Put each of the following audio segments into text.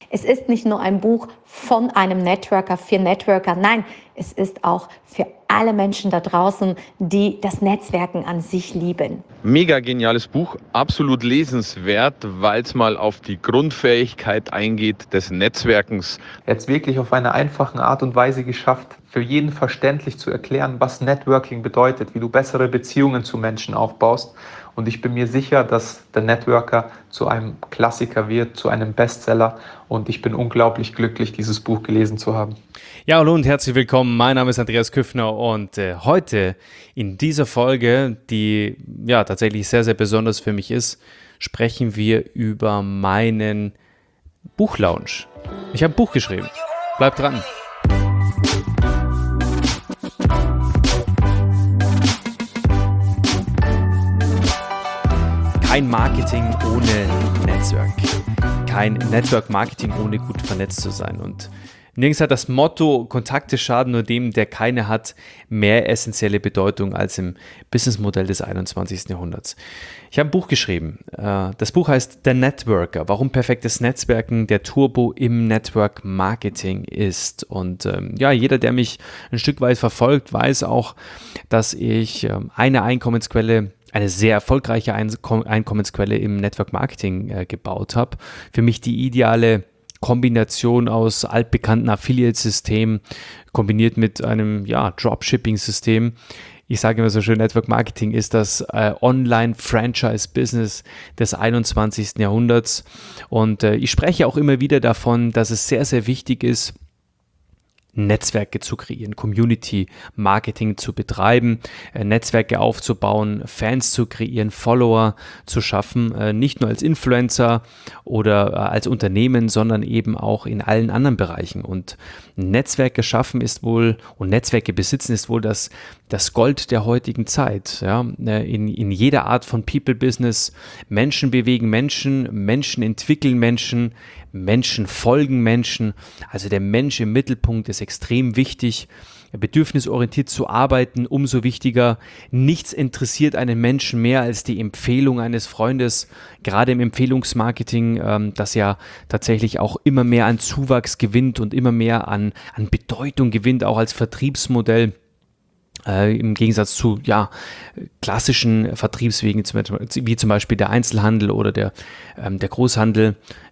Es ist nicht nur ein Buch von einem Networker für Networker, nein, es ist auch für alle Menschen da draußen, die das Netzwerken an sich lieben. Mega geniales Buch, absolut lesenswert, weil es mal auf die Grundfähigkeit eingeht des Netzwerkens. Er hat es wirklich auf eine einfache Art und Weise geschafft, für jeden verständlich zu erklären, was Networking bedeutet, wie du bessere Beziehungen zu Menschen aufbaust. Und ich bin mir sicher, dass der Networker zu einem Klassiker wird, zu einem Bestseller. Und ich bin unglaublich glücklich, dieses Buch gelesen zu haben. Ja, hallo und herzlich willkommen. Mein Name ist Andreas Küffner und heute in dieser Folge, die ja tatsächlich sehr, sehr besonders für mich ist, sprechen wir über meinen Buchlaunch. Ich habe ein Buch geschrieben. Bleibt dran. Kein Marketing ohne Netzwerk. Kein Network-Marketing ohne gut vernetzt zu sein. Und nirgends hat das Motto, Kontakte schaden nur dem, der keine hat, mehr essentielle Bedeutung als im Businessmodell des 21. Jahrhunderts. Ich habe ein Buch geschrieben. Das Buch heißt The Networker, warum perfektes Netzwerken der Turbo im Network Marketing ist. Und jeder, der mich ein Stück weit verfolgt, weiß auch, dass ich eine sehr erfolgreiche Einkommensquelle im Network Marketing gebaut habe. Für mich die ideale Kombination aus altbekannten Affiliate-Systemen kombiniert mit einem Dropshipping-System. Ich sage immer so schön, Network Marketing ist das Online-Franchise-Business des 21. Jahrhunderts. Und ich spreche auch immer wieder davon, dass es sehr, sehr wichtig ist, Netzwerke zu kreieren, Community-Marketing zu betreiben, Netzwerke aufzubauen, Fans zu kreieren, Follower zu schaffen, nicht nur als Influencer oder als Unternehmen, sondern eben auch in allen anderen Bereichen. Und Netzwerke schaffen ist wohl und Netzwerke besitzen ist wohl das Gold der heutigen Zeit. Ja? In jeder Art von People-Business, Menschen bewegen Menschen, Menschen entwickeln Menschen, Menschen folgen Menschen. Also der Mensch im Mittelpunkt ist extrem wichtig. Bedürfnisorientiert zu arbeiten, umso wichtiger. Nichts interessiert einen Menschen mehr als die Empfehlung eines Freundes, gerade im Empfehlungsmarketing, das ja tatsächlich auch immer mehr an Zuwachs gewinnt und immer mehr an Bedeutung gewinnt, auch als Vertriebsmodell. Im Gegensatz zu klassischen Vertriebswegen, wie zum Beispiel der Einzelhandel oder der Großhandel,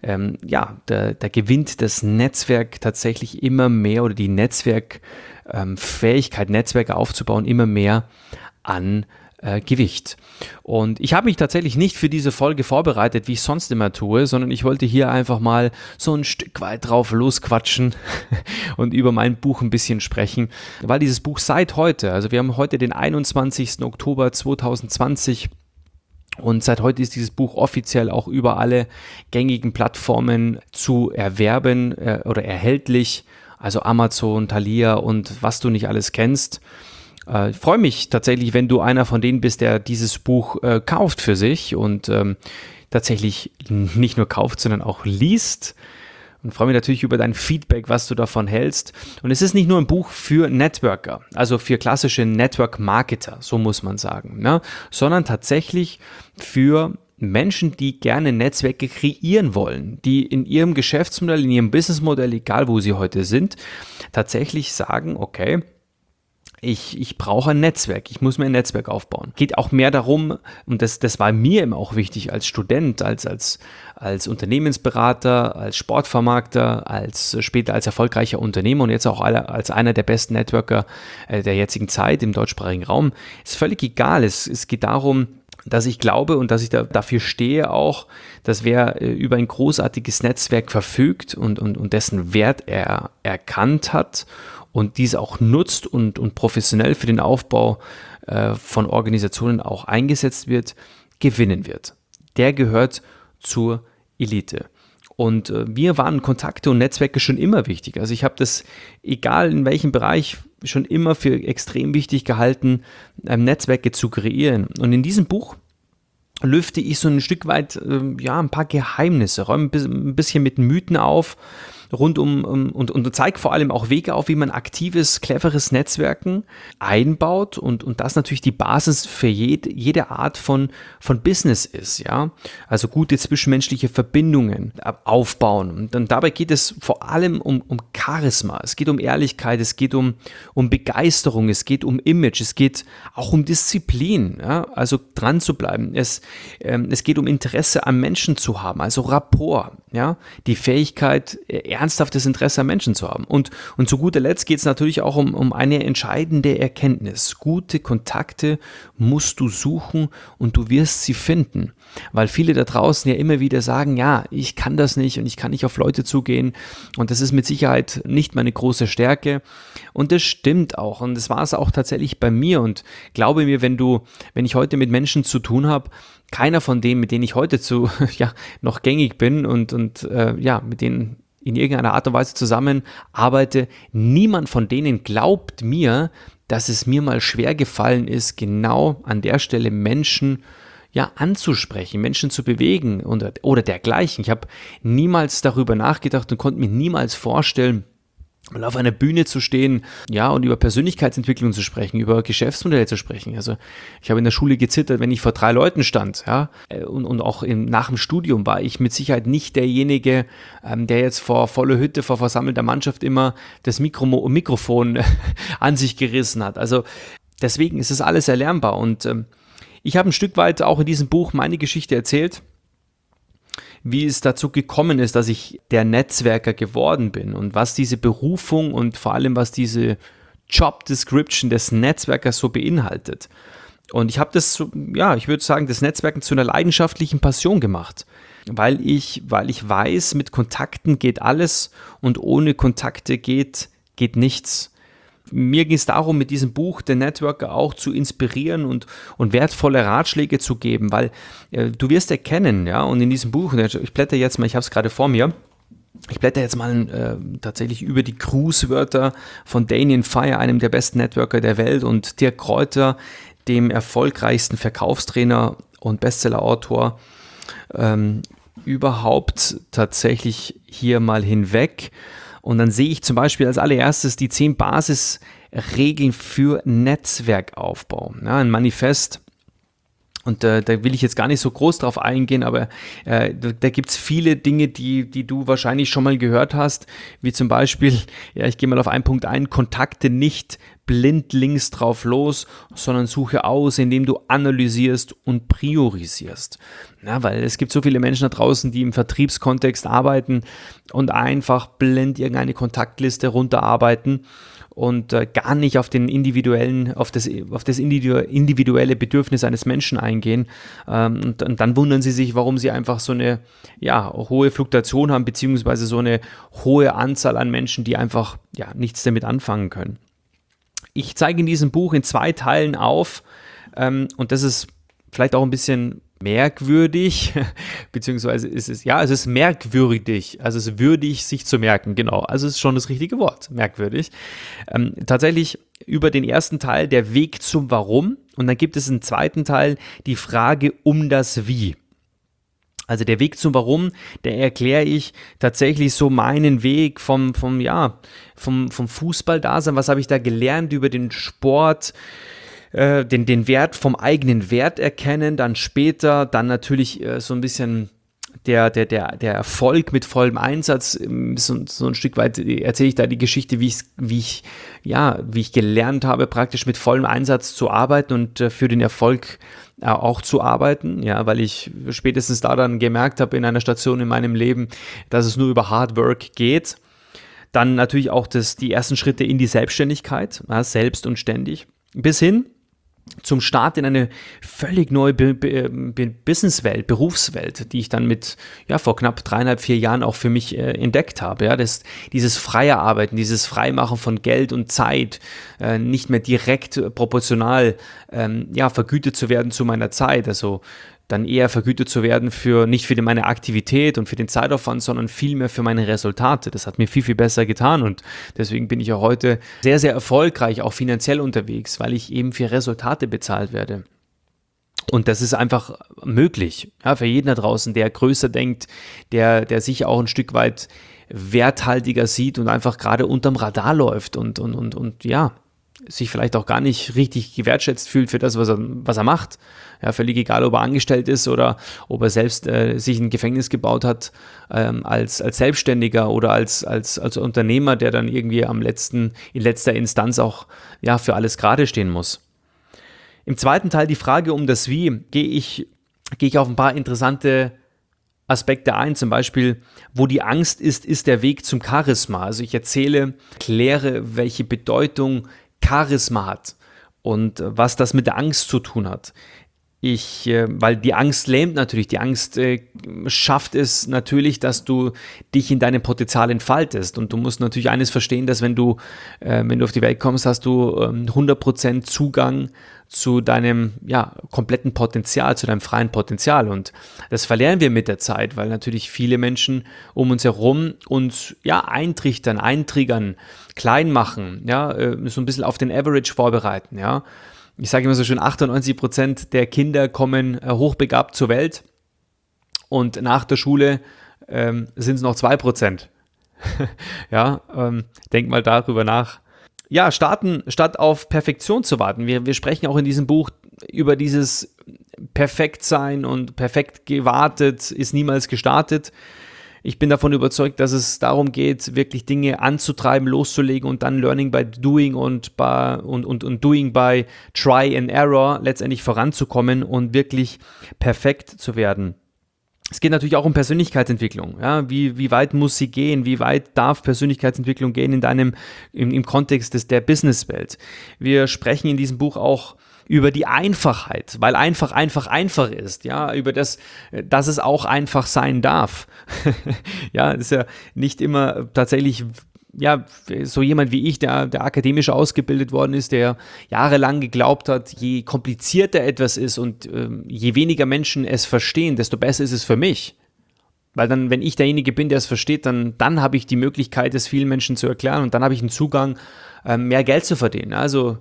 da gewinnt das Netzwerk tatsächlich immer mehr oder die Netzwerkfähigkeit, Netzwerke aufzubauen, immer mehr an Gewicht. Und ich habe mich tatsächlich nicht für diese Folge vorbereitet, wie ich sonst immer tue, sondern ich wollte hier einfach mal so ein Stück weit drauf losquatschen und über mein Buch ein bisschen sprechen, weil dieses Buch seit heute, also wir haben heute den 21. Oktober 2020 und seit heute ist dieses Buch offiziell auch über alle gängigen Plattformen zu erwerben oder erhältlich, also Amazon, Thalia und was du nicht alles kennst. Ich freue mich tatsächlich, wenn du einer von denen bist, der dieses Buch kauft für sich und tatsächlich nicht nur kauft, sondern auch liest. Und freue mich natürlich über dein Feedback, was du davon hältst. Und es ist nicht nur ein Buch für Networker, also für klassische Network-Marketer, so muss man sagen, ne? Sondern tatsächlich für Menschen, die gerne Netzwerke kreieren wollen, die in ihrem Geschäftsmodell, in ihrem Businessmodell, egal wo sie heute sind, tatsächlich sagen, okay, ich brauche ein Netzwerk, ich muss mir ein Netzwerk aufbauen. Geht auch mehr darum, und das war mir eben auch wichtig als Student, als Unternehmensberater, als Sportvermarkter, später als erfolgreicher Unternehmer und jetzt auch als einer der besten Networker der jetzigen Zeit im deutschsprachigen Raum. Ist völlig egal, es geht darum, dass ich glaube und dass ich dafür stehe auch, dass wer über ein großartiges Netzwerk verfügt und dessen Wert er erkannt hat und dies auch nutzt und professionell für den Aufbau von Organisationen auch eingesetzt wird, gewinnen wird. Der gehört zur Elite. Und mir waren Kontakte und Netzwerke schon immer wichtig. Also ich habe das, egal in welchem Bereich, schon immer für extrem wichtig gehalten, Netzwerke zu kreieren. Und in diesem Buch lüfte ich so ein Stück weit ein paar Geheimnisse, räume ein bisschen mit Mythen auf rund und zeigt vor allem auch Wege auf, wie man aktives, cleveres Netzwerken einbaut und das natürlich die Basis für jede Art von Business ist, ja. Also gute zwischenmenschliche Verbindungen aufbauen. Und dabei geht es vor allem um Charisma, es geht um Ehrlichkeit, es geht um Begeisterung, es geht um Image, es geht auch um Disziplin, ja? Also dran zu bleiben. Es geht um Interesse am Menschen zu haben, also Rapport, ja? Die Fähigkeit, ernsthaftes Interesse am Menschen zu haben. Und zu guter Letzt geht es natürlich auch um eine entscheidende Erkenntnis. Gute Kontakte musst du suchen und du wirst sie finden. Weil viele da draußen ja immer wieder sagen, ja, ich kann das nicht und ich kann nicht auf Leute zugehen und das ist mit Sicherheit nicht meine große Stärke. Und das stimmt auch und das war es auch tatsächlich bei mir und glaube mir, wenn ich heute mit Menschen zu tun habe, keiner von denen, mit denen ich heute noch gängig bin und mit denen in irgendeiner Art und Weise zusammenarbeite, niemand von denen glaubt mir, dass es mir mal schwer gefallen ist, genau an der Stelle Menschen anzusprechen, Menschen zu bewegen oder dergleichen. Ich habe niemals darüber nachgedacht und konnte mir niemals vorstellen, mal auf einer Bühne zu stehen, und über Persönlichkeitsentwicklung zu sprechen, über Geschäftsmodelle zu sprechen. Also ich habe in der Schule gezittert, wenn ich vor 3 Leuten stand, und auch nach dem Studium war ich mit Sicherheit nicht derjenige, der jetzt vor voller Hütte, vor versammelter Mannschaft immer das Mikrofon an sich gerissen hat. Also deswegen ist es alles erlernbar und ich habe ein Stück weit auch in diesem Buch meine Geschichte erzählt, wie es dazu gekommen ist, dass ich der Netzwerker geworden bin und was diese Berufung und vor allem was diese Job Description des Netzwerkers so beinhaltet. Und ich habe das, ich würde sagen, das Netzwerken zu einer leidenschaftlichen Passion gemacht, weil ich weiß, mit Kontakten geht alles und ohne Kontakte geht nichts. Mir ging es darum, mit diesem Buch den Networker auch zu inspirieren und wertvolle Ratschläge zu geben, weil du wirst erkennen, und in diesem Buch, ich blätter jetzt mal, ich habe es gerade vor mir, ich blätter jetzt mal tatsächlich über die Grußwörter von Damien Fire, einem der besten Networker der Welt, und Dirk Kräuter, dem erfolgreichsten Verkaufstrainer und Bestsellerautor überhaupt, tatsächlich hier mal hinweg. Und dann sehe ich zum Beispiel als allererstes die 10 Basisregeln für Netzwerkaufbau. Ein Manifest. Und da will ich jetzt gar nicht so groß drauf eingehen, aber da gibt es viele Dinge, die du wahrscheinlich schon mal gehört hast, wie zum Beispiel, ich gehe mal auf einen Punkt ein, Kontakte nicht blindlings drauf los, sondern suche aus, indem du analysierst und priorisierst. Weil es gibt so viele Menschen da draußen, die im Vertriebskontext arbeiten und einfach blind irgendeine Kontaktliste runterarbeiten und gar nicht auf das individuelle Bedürfnis eines Menschen eingehen. Und dann wundern sie sich, warum sie einfach so eine hohe Fluktuation haben, beziehungsweise so eine hohe Anzahl an Menschen, die einfach nichts damit anfangen können. Ich zeige in diesem Buch in 2 Teilen auf, und das ist vielleicht auch ein bisschen merkwürdig, beziehungsweise es ist merkwürdig, also es ist würdig, sich zu merken, genau, also es ist schon das richtige Wort, merkwürdig. Tatsächlich über den ersten Teil der Weg zum Warum und dann gibt es einen zweiten Teil, die Frage um das Wie. Also der Weg zum Warum, der erkläre ich tatsächlich so meinen Weg vom Fußball-Dasein, was habe ich da gelernt über den Sport, den Wert vom eigenen Wert erkennen, dann später, dann natürlich so ein bisschen der Erfolg mit vollem Einsatz, so ein Stück weit erzähle ich da die Geschichte, wie ich gelernt habe, praktisch mit vollem Einsatz zu arbeiten und für den Erfolg auch zu arbeiten, weil ich spätestens da dann gemerkt habe in einer Station in meinem Leben, dass es nur über Hard Work geht. Dann natürlich auch die ersten Schritte in die Selbstständigkeit, selbst und ständig, bis hin zum Start in eine völlig neue Businesswelt, Berufswelt, die ich dann vor knapp 3,5, 4 Jahren auch für mich entdeckt habe. Dieses freie Arbeiten, dieses Freimachen von Geld und Zeit, nicht mehr direkt proportional vergütet zu werden zu meiner Zeit, also dann eher vergütet zu werden nicht für meine Aktivität und für den Zeitaufwand, sondern vielmehr für meine Resultate. Das hat mir viel, viel besser getan und deswegen bin ich auch heute sehr, sehr erfolgreich, auch finanziell unterwegs, weil ich eben für Resultate bezahlt werde. Und das ist einfach möglich, für jeden da draußen, der größer denkt, der sich auch ein Stück weit werthaltiger sieht und einfach gerade unterm Radar läuft und ja, sich vielleicht auch gar nicht richtig gewertschätzt fühlt für das, was er macht. Ja, völlig egal, ob er angestellt ist oder ob er selbst sich ein Gefängnis gebaut hat als Selbstständiger oder als Unternehmer, der dann irgendwie in letzter Instanz auch ja, für alles gerade stehen muss. Im zweiten Teil die Frage um das Wie gehe ich auf ein paar interessante Aspekte ein, zum Beispiel, wo die Angst ist der Weg zum Charisma. Also ich erkläre, welche Bedeutung Charisma hat und was das mit der Angst zu tun hat. Weil die Angst lähmt natürlich, die Angst schafft es natürlich, dass du dich in deinem Potenzial entfaltest und du musst natürlich eines verstehen, dass wenn du auf die Welt kommst, hast du 100% Zugang zu deinem kompletten Potenzial, zu deinem freien Potenzial und das verlieren wir mit der Zeit, weil natürlich viele Menschen um uns herum uns eintriggern, klein machen, so ein bisschen auf den Average vorbereiten, ja. Ich sage immer so schön, 98% der Kinder kommen hochbegabt zur Welt und nach der Schule sind es noch 2%. Denk mal darüber nach. Ja, starten, statt auf Perfektion zu warten. Wir sprechen auch in diesem Buch über dieses Perfektsein und perfekt gewartet ist niemals gestartet. Ich bin davon überzeugt, dass es darum geht, wirklich Dinge anzutreiben, loszulegen und dann Learning by Doing und Doing by Try and Error letztendlich voranzukommen und wirklich perfekt zu werden. Es geht natürlich auch um Persönlichkeitsentwicklung. Ja? Wie weit muss sie gehen? Wie weit darf Persönlichkeitsentwicklung gehen im Kontext der Businesswelt? Wir sprechen in diesem Buch auch über die Einfachheit, weil einfach ist, ja, über dass es auch einfach sein darf. Ja, das ist ja nicht immer tatsächlich, ja, so jemand wie ich, der akademisch ausgebildet worden ist, der jahrelang geglaubt hat, je komplizierter etwas ist und je weniger Menschen es verstehen, desto besser ist es für mich. Weil dann, wenn ich derjenige bin, der es versteht, dann habe ich die Möglichkeit, es vielen Menschen zu erklären und dann habe ich einen Zugang, mehr Geld zu verdienen. Also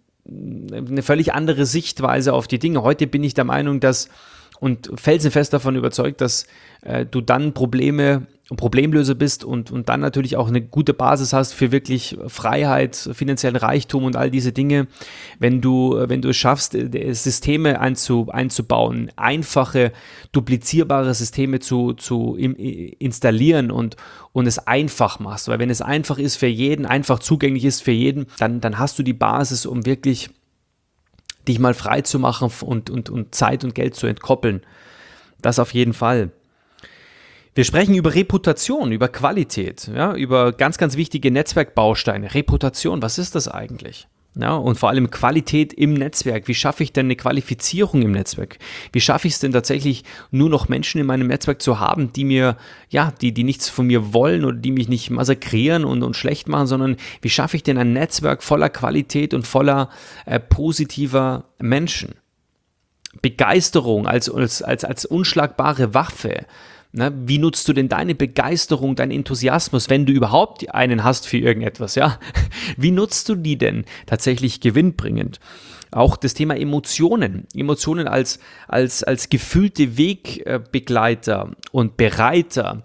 eine völlig andere Sichtweise auf die Dinge. Heute bin ich der Meinung, und felsenfest davon überzeugt, dass du dann Problemlöser bist und dann natürlich auch eine gute Basis hast für wirklich Freiheit, finanziellen Reichtum und all diese Dinge, wenn du es schaffst, Systeme einzubauen, einfache, duplizierbare Systeme zu installieren und es einfach machst. Weil wenn es einfach ist für jeden, einfach zugänglich ist für jeden, dann hast du die Basis, um wirklich dich mal frei zu machen und Zeit und Geld zu entkoppeln. Das auf jeden Fall. Wir sprechen über Reputation, über Qualität, ja, über ganz, ganz wichtige Netzwerkbausteine. Reputation, was ist das eigentlich? Ja, und vor allem Qualität im Netzwerk. Wie schaffe ich denn eine Qualifizierung im Netzwerk? Wie schaffe ich es denn tatsächlich, nur noch Menschen in meinem Netzwerk zu haben, die mir, die nichts von mir wollen oder die mich nicht massakrieren und schlecht machen, sondern wie schaffe ich denn ein Netzwerk voller Qualität und voller positiver Menschen? Begeisterung als unschlagbare Waffe. Na, wie nutzt du denn deine Begeisterung, deinen Enthusiasmus, wenn du überhaupt einen hast für irgendetwas, ja? Wie nutzt du die denn tatsächlich gewinnbringend? Auch das Thema Emotionen als gefühlte Wegbegleiter und Bereiter,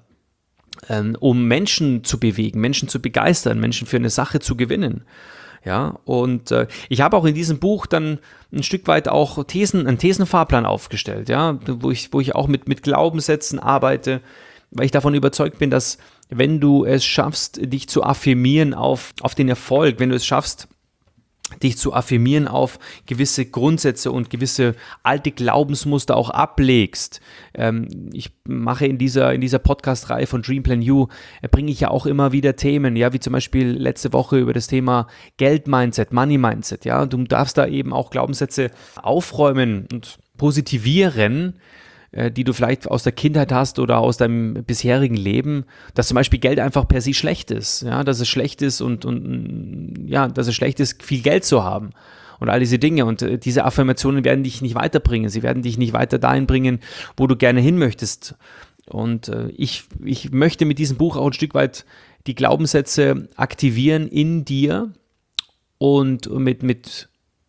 um Menschen zu bewegen, Menschen zu begeistern, Menschen für eine Sache zu gewinnen. Ja, und ich habe auch in diesem Buch dann ein Stück weit auch einen Thesenfahrplan aufgestellt, ja, wo ich auch mit Glaubenssätzen arbeite, weil ich davon überzeugt bin, dass wenn du es schaffst, dich zu affirmieren auf den Erfolg, wenn du es schaffst, dich zu affirmieren auf gewisse Grundsätze und gewisse alte Glaubensmuster auch ablegst. Ich mache in dieser Podcast-Reihe von Dream Plan You, bringe ich ja auch immer wieder Themen, ja, wie zum Beispiel letzte Woche über das Thema Geld-Mindset, Money-Mindset, ja, du darfst da eben auch Glaubenssätze aufräumen und positivieren, die du vielleicht aus der Kindheit hast oder aus deinem bisherigen Leben, dass zum Beispiel Geld einfach per se schlecht ist, ja, dass es schlecht ist dass es schlecht ist, viel Geld zu haben und all diese Dinge und diese Affirmationen werden dich nicht weiterbringen, sie werden dich nicht weiter dahin bringen, wo du gerne hin möchtest und ich möchte mit diesem Buch auch ein Stück weit die Glaubenssätze aktivieren in dir und mit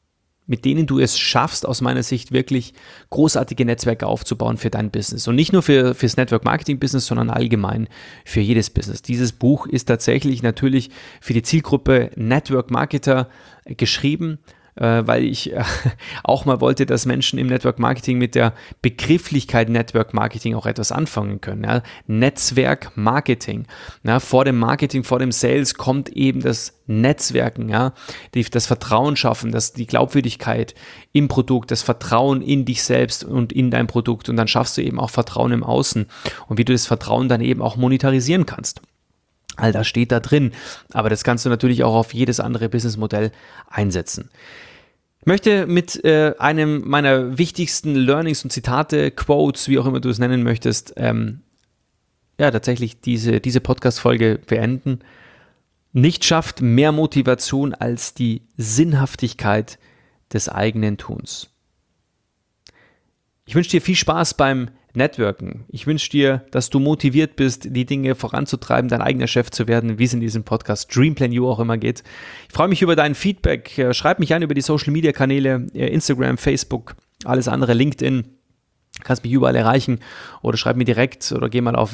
mit denen du es schaffst, aus meiner Sicht wirklich großartige Netzwerke aufzubauen für dein Business. Und nicht nur fürs Network-Marketing-Business, sondern allgemein für jedes Business. Dieses Buch ist tatsächlich natürlich für die Zielgruppe Network-Marketer geschrieben, weil ich auch mal wollte, dass Menschen im Network Marketing mit der Begrifflichkeit Network Marketing auch etwas anfangen können. Ja. Netzwerk Marketing. Ja, vor dem Marketing, vor dem Sales kommt eben das Netzwerken, ja, das Vertrauen schaffen, die Glaubwürdigkeit im Produkt, das Vertrauen in dich selbst und in dein Produkt, und dann schaffst du eben auch Vertrauen im Außen und wie du das Vertrauen dann eben auch monetarisieren kannst. All das steht da drin, aber das kannst du natürlich auch auf jedes andere Businessmodell einsetzen. Ich möchte mit einem meiner wichtigsten Learnings und Zitate, Quotes, wie auch immer du es nennen möchtest, tatsächlich diese Podcast-Folge beenden. Nichts schafft mehr Motivation als die Sinnhaftigkeit des eigenen Tuns. Ich wünsche dir viel Spaß beim Networken. Ich wünsche dir, dass du motiviert bist, die Dinge voranzutreiben, dein eigener Chef zu werden, wie es in diesem Podcast Dream Plan You auch immer geht. Ich freue mich über dein Feedback. Schreib mich an über die Social Media Kanäle, Instagram, Facebook, alles andere, LinkedIn. Du kannst mich überall erreichen oder schreib mir direkt oder geh mal auf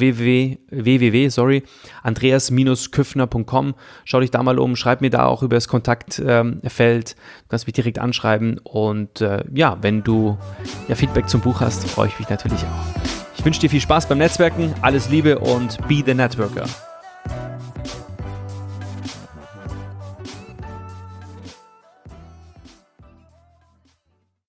andreas-küffner.com. Schau dich da mal um, schreib mir da auch über das Kontaktfeld. Du kannst mich direkt anschreiben und wenn du Feedback zum Buch hast, freue ich mich natürlich auch. Ich wünsche dir viel Spaß beim Netzwerken, alles Liebe und be the Networker.